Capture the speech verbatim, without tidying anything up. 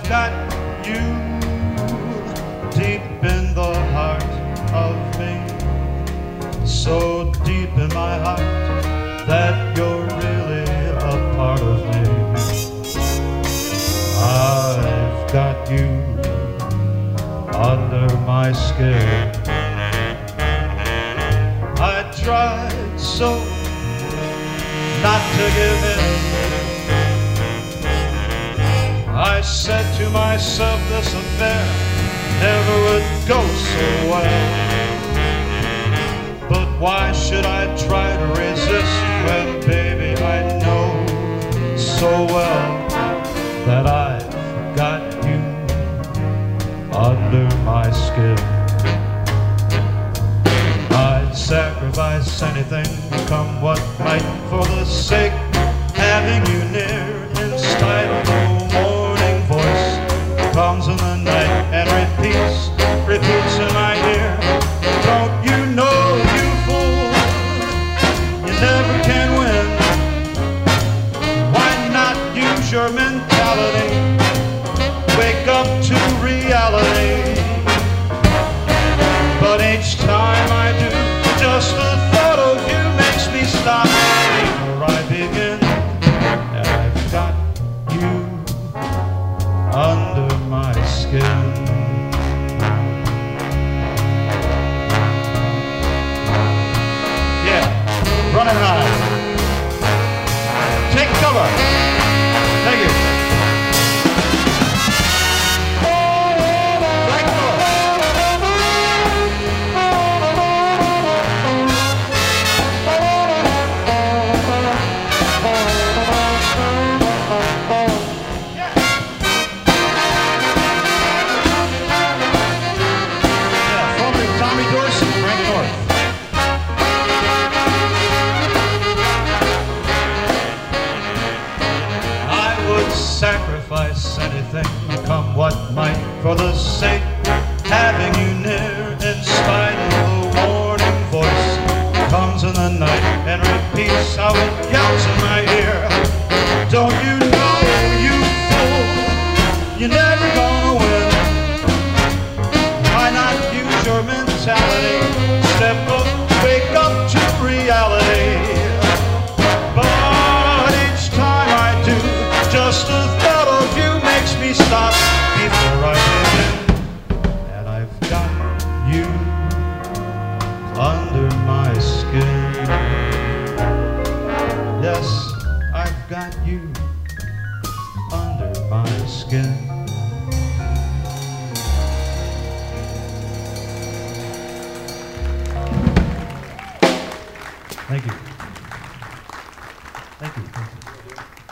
got you deep in the heart of me, so deep in my heart that you're really a part of me. I've got you under my skin. I tried so not to give in. I said to myself this affair never would go so well. But why should I try to resist when, baby, I know so well that I've got you under my skin. I'd sacrifice anything, come what might, for the sake of having you near, in spite of the warning voice comes in the night and repeats, repeats in my ear. Don't you know, you fool, you never can win. Why not use your mentality? Wake up to reality. But each time I do, just the thought of you makes me stop before I begin. And I've got you under my skin. Yeah, running high. Take cover. Thank you. Sacrifice anything, come what might, for the sake of having you near, in spite of the warning voice comes in the night and repeats how it yells in my ear. Don't you know, you fool, you're never gonna win. Why not use your mentality? Step up, wake up to reality. But each time I do, just the thought of you makes me stop before I begin. And I've got you under my skin. Yes, I've got you under my skin. Thank you. Thank you. Thank you.